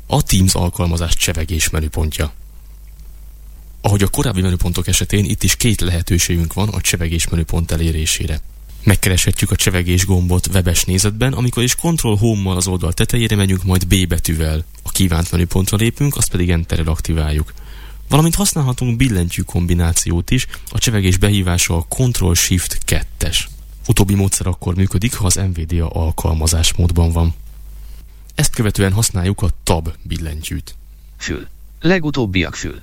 A Teams alkalmazás csevegés menüpontja. Ahogy a korábbi menüpontok esetén, itt is két lehetőségünk van a csevegés menüpont elérésére. Megkereshetjük a csevegés gombot webes nézetben, amikor is Ctrl-Home-mal az oldal tetejére megyünk, majd B betűvel a kívánt menüpontra lépünk, azt pedig Enterrel aktiváljuk. Valamint használhatunk billentyű kombinációt is, a csevegés behívása a Ctrl-Shift-2-es. Utóbbi módszer akkor működik, ha az NVIDIA alkalmazás módban van. Ezt követően használjuk a Tab billentyűt. Fül. Legutóbbiak fül.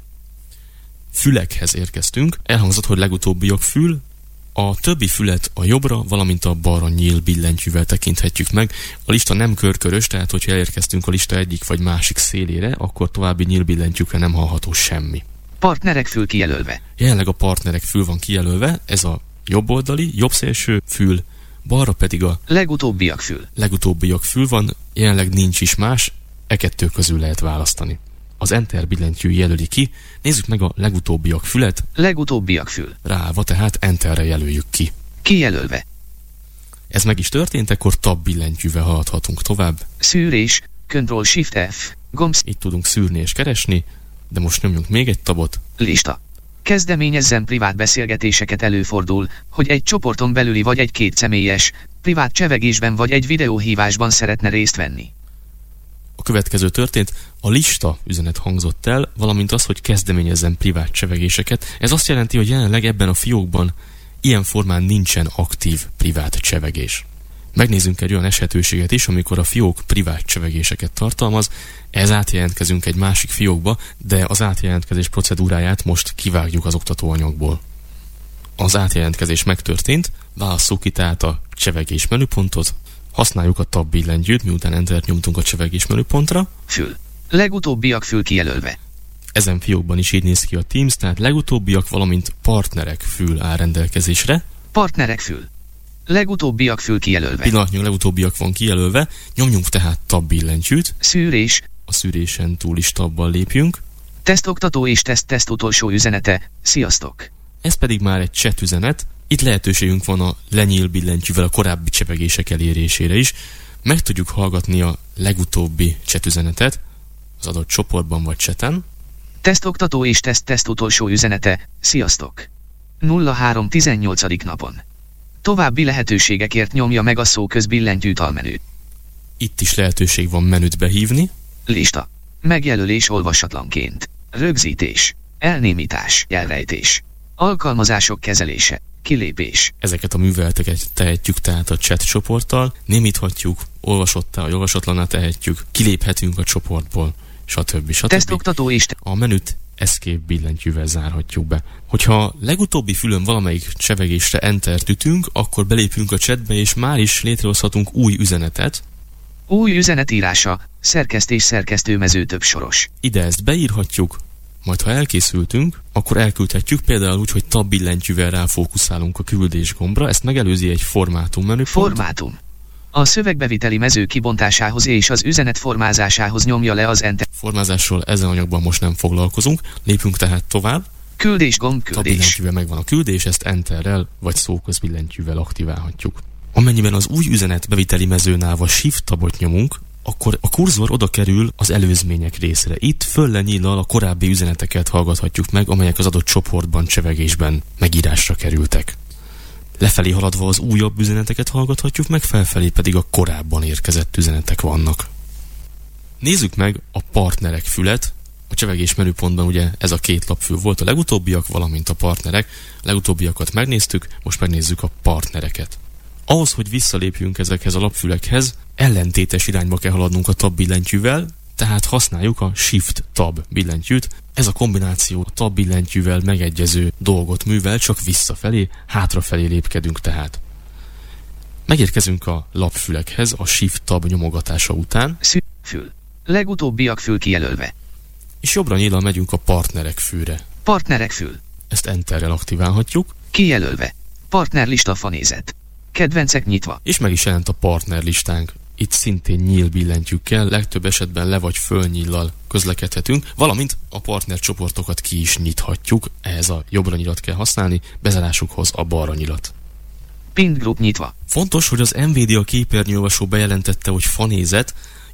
Fülekhez érkeztünk. Elhangzott, hogy legutóbbiak fül. A többi fület a jobbra, valamint a balra nyíl billentyűvel tekinthetjük meg. A lista nem körkörös, tehát hogyha elérkeztünk a lista egyik vagy másik szélére, akkor további nyíl billentyűkre nem hallható semmi. Partnerek fül kijelölve. Jelenleg a partnerek fül van kijelölve, ez a jobb oldali, jobb szélső fül, balra pedig a legutóbbiak fül. Legutóbbiak fül van, jelenleg nincs is más, e kettő közül lehet választani. Az Enter billentyű jelöli ki, nézzük meg a legutóbbiak fület. Legutóbbiak fül. Ráállva tehát Enterre jelöljük ki. Kijelölve. Ez meg is történt, akkor Tab billentyűvel haladhatunk tovább. Szűrés, Ctrl-Shift-F, gomb. Itt tudunk szűrni és keresni, de most nyomjunk még egy tabot. Lista. Kezdeményezzen privát beszélgetéseket. Előfordul, hogy egy csoporton belüli vagy egy kétszemélyes, privát csevegésben vagy egy videóhívásban szeretne részt venni. A következő történt, a lista üzenet hangzott el, valamint az, hogy kezdeményezzen privát csevegéseket. Ez azt jelenti, hogy jelenleg ebben a fiókban ilyen formán nincsen aktív privát csevegés. Megnézzünk egy olyan esetőséget is, amikor a fiók privát csevegéseket tartalmaz, ez átjelentkezünk egy másik fiókba, de az átjelentkezés procedúráját most kivágjuk az oktatóanyagból. Az átjelentkezés megtörtént, válasszuk ki tehát a csevegés menüpontot, használjuk a Tab billentyűt, miután Entert nyomtunk a csevegés menüpontra. Fül. Legutóbbiak fül kijelölve. Ezen fiókban is így néz ki a Teams, tehát legutóbbiak, valamint partnerek fül áll rendelkezésre. Partnerek fül. Legutóbbiak fül kijelölve. Pillanatnyilag legutóbbiak van kijelölve, nyomjunk tehát Tab billentyűt. Szűrés. A szűrésen túl is tabbal lépjünk. Tesztoktató és teszt utolsó üzenete. Sziasztok! Ez pedig már egy chat üzenet. Itt lehetőségünk van a lenyíl billentyűvel a korábbi csevegések elérésére is. Meg tudjuk hallgatni a legutóbbi chat üzenetet az adott csoportban vagy chaten. Tesztoktató és teszt utolsó üzenete. Sziasztok! 03-18. napon. További lehetőségekért nyomja meg a szóközbillentyűt almenüt. Itt is lehetőség van menüt behívni. Lista. Megjelölés olvasatlanként. Rögzítés. Elnémítás. Elrejtés. Alkalmazások kezelése. Kilépés. Ezeket a műveleteket tehetjük tehát a chat csoporttal, némíthatjuk, olvasottá vagy olvasatlanná tehetjük, kiléphetünk a csoportból, stb. Tesztoktató és a menüt Escape billentyűvel zárhatjuk be. Hogyha legutóbbi fülön valamelyik csevegésre Entert ütünk, akkor belépünk a chatbe, és már is létrehozhatunk új üzenetet. Új üzenetírása, szerkesztés szerkesztőmező többsoros. Ide ezt beírhatjuk, majd ha elkészültünk, akkor elküldhetjük például úgy, hogy Tab billentyűvel ráfókuszálunk a küldés gombra, ezt megelőzi egy formátum menüpont. Formátum. A szövegbeviteli mező kibontásához és az üzenet formázásához nyomja le az Enter. Formázásról ezen anyagban most nem foglalkozunk, lépünk tehát tovább. Küldés gomb, küldés. Tab billentyűvel megvan a küldés, ezt Enterrel vagy szóközbillentyűvel aktiválhatjuk. Amennyiben az új üzenet beviteli mezőn állva Shift tabot nyomunk, akkor a kurzor oda kerül az előzmények részre. Itt föl-lenyíllal a korábbi üzeneteket hallgathatjuk meg, amelyek az adott csoportban, csevegésben megírásra kerültek. Lefelé haladva az újabb üzeneteket hallgathatjuk meg, felfelé pedig a korábban érkezett üzenetek vannak. Nézzük meg a partnerek fület. A csevegés menüpontban ugye ez a két lapfül volt, a legutóbbiak, valamint a partnerek. A legutóbbiakat megnéztük, most megnézzük a partnereket. Ahhoz, hogy visszalépjünk ezekhez a lapfülekhez, ellentétes irányba kell haladnunk a Tab billentyűvel, tehát használjuk a Shift-Tab billentyűt. Ez a kombináció a Tab billentyűvel megegyező dolgot művel, csak visszafelé, hátrafelé lépkedünk tehát. Megérkezünk a lapfülekhez a Shift-Tab nyomogatása után. Fül. Legutóbbiak fül kijelölve. És jobbra nyíllal megyünk a partnerek fülre. Partnerek fül. Ezt Enterrel aktiválhatjuk. Kijelölve. Partnerlista fanézet. Kedvencek nyitva. És meg is jelent a partnerlistánk. Itt szintén nyíl billentyűkkel, legtöbb esetben le vagy fölnyíllal közlekedhetünk, valamint a partnercsoportokat ki is nyithatjuk, ehhez a jobbra nyilat kell használni, bezárásukhoz a balra nyilat. Pinned group nyitva. Fontos, hogy az NVIDIA képernyőolvasó bejelentette, hogy fanézet,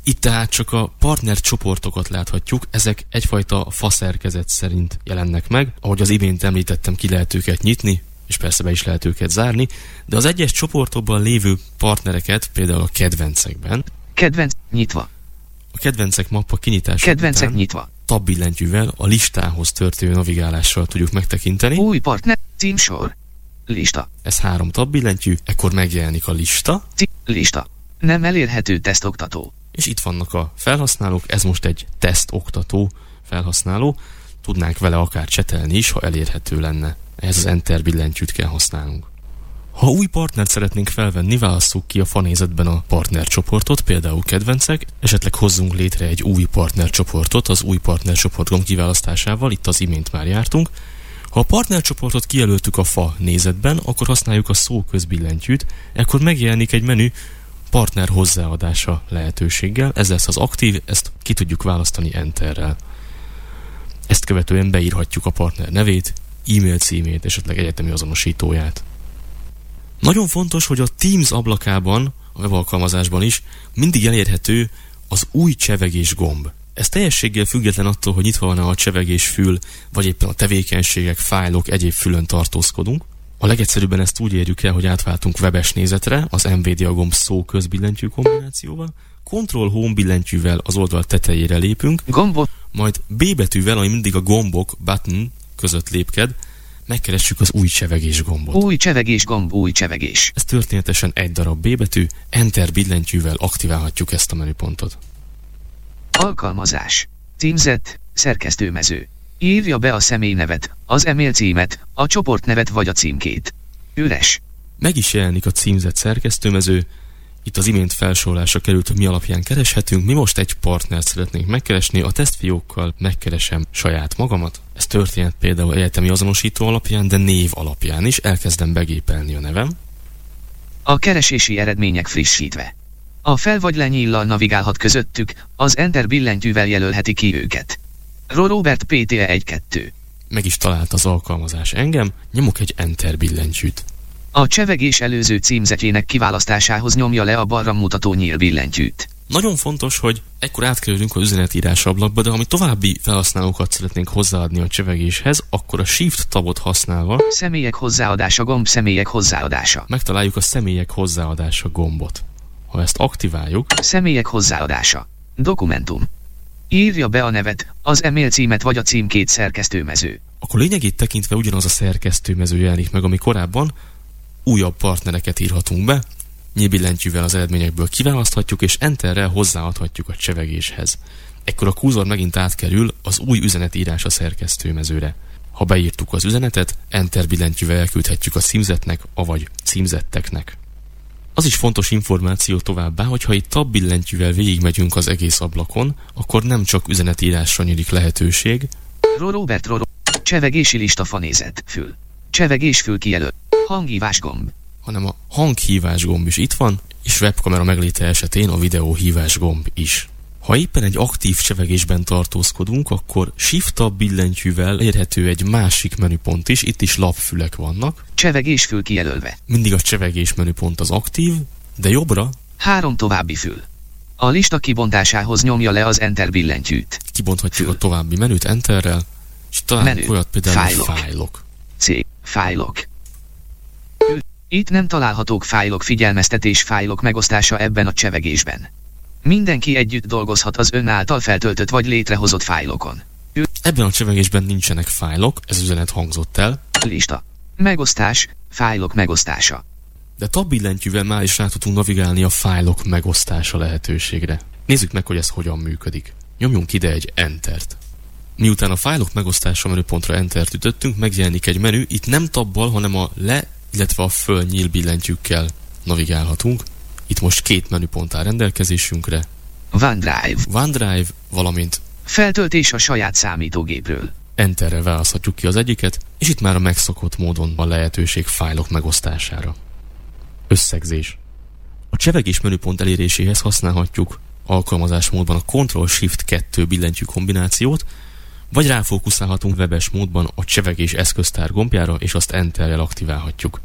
Itt tehát csak a partner csoportokat láthatjuk, ezek egyfajta faszerkezet szerint jelennek meg. Ahogy az imént említettem, ki lehet őket nyitni, és persze be is lehet őket zárni, de az egyes csoportokban lévő partnereket, például a kedvencekben. Kedvenc nyitva. A kedvencek mappa kinyitása Kedvencek után nyitva. tab billentyűvel a listához történő navigálással tudjuk megtekinteni. Új partner, címsor. Lista. Ez 3 tab billentyű, ekkor megjelenik a lista. Lista. Nem elérhető tesztoktató. És itt vannak a felhasználók, ez most egy tesztoktató felhasználó. Tudnánk vele akár csetelni is, ha elérhető lenne. Ehhez az Enter billentyűt kell használnunk. Ha új partnert szeretnénk felvenni, válasszuk ki a fanézetben a partnercsoportot, például kedvencek, esetleg hozzunk létre egy új partnercsoportot az új partnercsoport gomb kiválasztásával, itt az imént már jártunk. Ha a partnercsoportot kijelöltük a fa nézetben, akkor használjuk a szóközbillentyűt, ekkor megjelenik egy menü partner hozzáadása lehetőséggel, ez lesz az aktív, ezt ki tudjuk választani Enterrel. Ezt követően beírhatjuk a partner nevét, e-mail címét, esetleg egyetemi azonosítóját. Nagyon fontos, hogy a Teams ablakában, a webalkalmazásban is mindig elérhető az új csevegés gomb. Ez teljességgel független attól, hogy nyitva van a csevegés fül, vagy éppen a tevékenységek, fájlok, egyéb fülön tartózkodunk. A legegyszerűbben ezt úgy érjük el, hogy átváltunk webes nézetre, az NVDA gomb szóközbillentyű kombinációval, Ctrl-Home billentyűvel az oldal tetejére lépünk, Gombot. majd B betűvel, ami mindig a gombok, button között lépked, megkeressük az új csevegés gombot. Új csevegés gomb, új csevegés. Ez történetesen egy darab B betű, Enter billentyűvel aktiválhatjuk ezt a menüpontot. Alkalmazás. Címzet, szerkesztőmező. Írja be a személynevet, az e-mail címet, a csoportnevet vagy a címkét. Üres. Meg is jelenik a címzet szerkesztőmező. Itt az imént felsorolásra került, hogy mi alapján kereshetünk. Mi most egy partnert szeretnénk megkeresni, a tesztfiókkal megkeresem saját magamat. Ez történt például egyetemi azonosító alapján, de név alapján is. Elkezdem begépelni a nevem. A keresési eredmények frissítve. A fel vagy lenyíllal navigálhat közöttük, az Enter billentyűvel jelölheti ki őket. Robert PTE 1-2. Meg is talált az alkalmazás engem, nyomok egy Enter billentyűt. A csevegés előző címzetjének kiválasztásához nyomja le a balra mutató nyíl billentyűt. Nagyon fontos, hogy ekkor átkerülünk az üzenetírás ablakba, de ami további felhasználókat szeretnénk hozzáadni a csevegéshez, akkor a Shift tabot használva Személyek hozzáadása gomb, személyek hozzáadása. megtaláljuk a személyek hozzáadása gombot. Ha ezt aktiváljuk, Személyek hozzáadása. Dokumentum. Írja be a nevet, az e-mail címet vagy a címkét szerkesztőmező. akkor lényegét tekintve ugyanaz a szerkesztőmező jelenik meg, ami korábban. Újabb partnereket írhatunk be, nyílbillentyűvel az eredményekből kiválaszthatjuk, és Enterrel hozzáadhatjuk a csevegéshez. Ekkor a kurzor megint átkerül az új üzenetírás a szerkesztőmezőre. Ha beírtuk az üzenetet, Enter billentyűvel elküldhetjük a címzetnek, avagy címzetteknek. Az is fontos információ továbbá, hogy ha itt tab billentyűvel végigmegyünk az egész ablakon, akkor nem csak üzenetírásra nyílik lehetőség. Robert Csevegési lista fanézet, fül. Csevegés fül kijelöl. Hanghívás gomb. Hanem a hanghívás gomb is itt van, és webkamera megléte esetén a videóhívás gomb is. Ha éppen egy aktív csevegésben tartózkodunk, akkor Shift-tab billentyűvel érhető egy másik menüpont is, itt is lapfülek vannak. Csevegés fül kijelölve. Mindig a csevegés menüpont az aktív, de jobbra 3 további fül. A lista kibontásához nyomja le az Enter billentyűt. kibonthatjuk a további menüt Enterrel, és találunk Menü. olyat például Fájlok. fájlok. Fájlok. Itt nem találhatók fájlok, figyelmeztetés, fájlok megosztása ebben a csevegésben. Mindenki együtt dolgozhat az ön által feltöltött vagy létrehozott fájlokon. Ebben a csevegésben nincsenek fájlok, ez üzenet hangzott el, Lista. Megosztás, fájlok megosztása. de tab billentyűvel már is rá tudunk navigálni a fájlok megosztása lehetőségre. Nézzük meg, hogy ez hogyan működik. Nyomjunk ide egy Entert. Miután a fájlok megosztása menüpontra Entert ütöttünk, megjelenik egy menü, itt nem tabbal, hanem a le, illetve a föl nyíl billentyűkkel navigálhatunk. Itt most 2 menüpont áll rendelkezésünkre. OneDrive. OneDrive, valamint Feltöltés a saját számítógépről. Enterre választhatjuk ki az egyiket, és itt már a megszokott módon van lehetőség fájlok megosztására. Összegzés. A csevegés menüpont eléréséhez használhatjuk alkalmazásmódban a Ctrl-Shift-2 billentyű kombinációt, vagy ráfókuszálhatunk webes módban a csevegés eszköztár gombjára, és azt Enterrel aktiválhatjuk.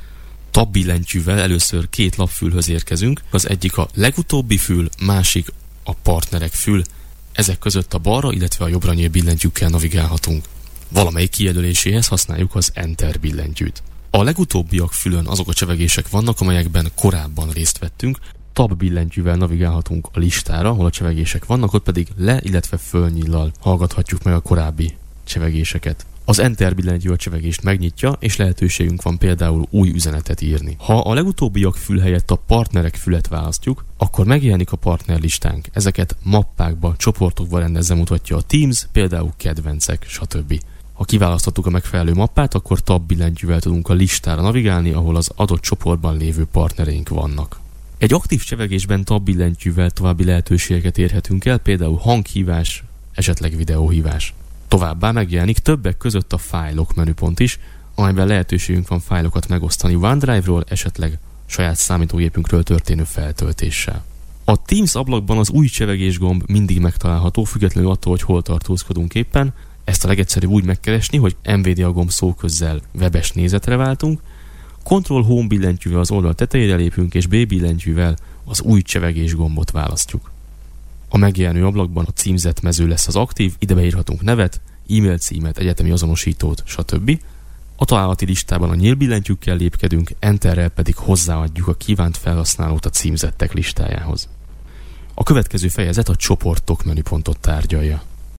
Tab billentyűvel először 2 lapfülhöz érkezünk, az egyik a legutóbbi fül, másik a partnerek fül. Ezek között a balra, illetve a jobbra nyílt billentyűkkel navigálhatunk. Valamelyik kijelöléséhez használjuk az Enter billentyűt. A legutóbbiak fülön azok a csevegések vannak, amelyekben korábban részt vettünk. Tab billentyűvel navigálhatunk a listára, ahol a csevegések vannak, ott pedig le, illetve fölnyillal hallgathatjuk meg a korábbi csevegéseket. Az Enter billentyű a csevegést megnyitja, és lehetőségünk van például új üzenetet írni. Ha a legutóbbiak fül helyett a partnerek fület választjuk, akkor megjelenik a partnerlistánk. Ezeket mappákba, csoportokba rendezve mutatja a Teams, például kedvencek, stb. Ha kiválasztottuk a megfelelő mappát, akkor Tab billentyűvel tudunk a listára navigálni, ahol az adott csoportban lévő partnereink vannak. Egy aktív csevegésben Tab billentyűvel további lehetőségeket érhetünk el, például hanghívás, esetleg videóhívás. Továbbá megjelenik többek között a fájlok menüpont is, amelyben lehetőségünk van fájlokat megosztani OneDrive-ról, esetleg saját számítógépünkről történő feltöltéssel. A Teams ablakban az új csevegés gomb mindig megtalálható, függetlenül attól, hogy hol tartózkodunk éppen. Ezt a legegyszerűbb úgy megkeresni, hogy NVDA gomb szóközzel webes nézetre váltunk, Ctrl Home billentyűvel az oldal tetejére lépünk, és B billentyűvel az új csevegés gombot választjuk. A megjelenő ablakban a címzett mező lesz az aktív, ide beírhatunk nevet, e-mail címet, egyetemi azonosítót, stb. A találati listában a nyíl billentyűkkel lépkedünk, Enterrel pedig hozzáadjuk a kívánt felhasználót a címzettek listájához. A következő fejezet a csoportok menüpontot tárgyalja.